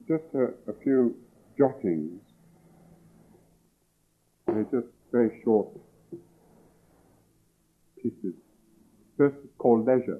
just a few jottings. They're just very short pieces. First, it's called leisure.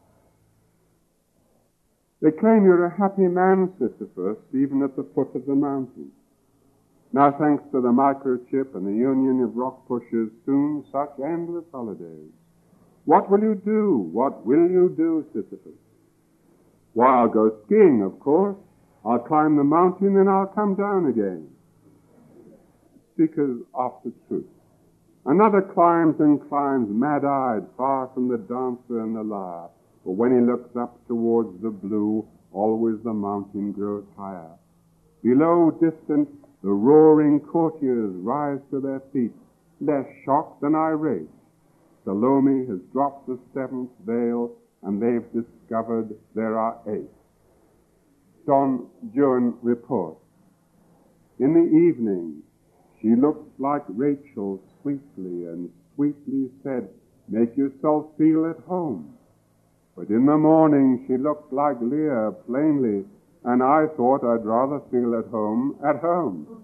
They claim you're a happy man, Sisyphus, even at the foot of the mountain. Now, thanks to the microchip and the union of rock pushers, soon such endless holidays. What will you do? What will you do, Sisyphus? Why, I'll go skiing, of course. I'll climb the mountain and I'll come down again. Seekers after truth. Another climbs and climbs, mad-eyed, far from the dancer and the lyre. But when he looks up towards the blue, always the mountain grows higher. Below, distant, the roaring courtiers rise to their feet, less shocked than irate. Salome has dropped the seventh veil, and they've discovered there are 8. Don Juan reports, in the evening, she looked like Rachel sweetly and sweetly said, make yourself feel at home. But in the morning she looked like Leah plainly, and I thought I'd rather feel at home at home.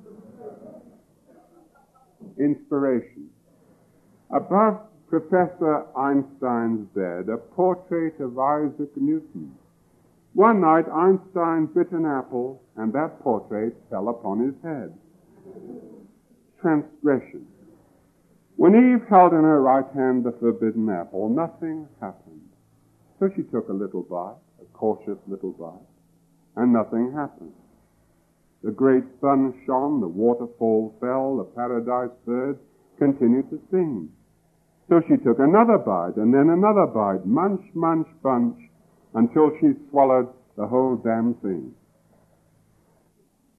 Inspiration. Above Professor Einstein's bed, a portrait of Isaac Newton. One night Einstein bit an apple, and that portrait fell upon his head. Transgression. When Eve held in her right hand the forbidden apple, nothing happened. So she took a little bite, a cautious little bite, and nothing happened. The great sun shone, the waterfall fell, the paradise birds continued to sing. So she took another bite, and then another bite, munch, munch, bunch, until she swallowed the whole damn thing.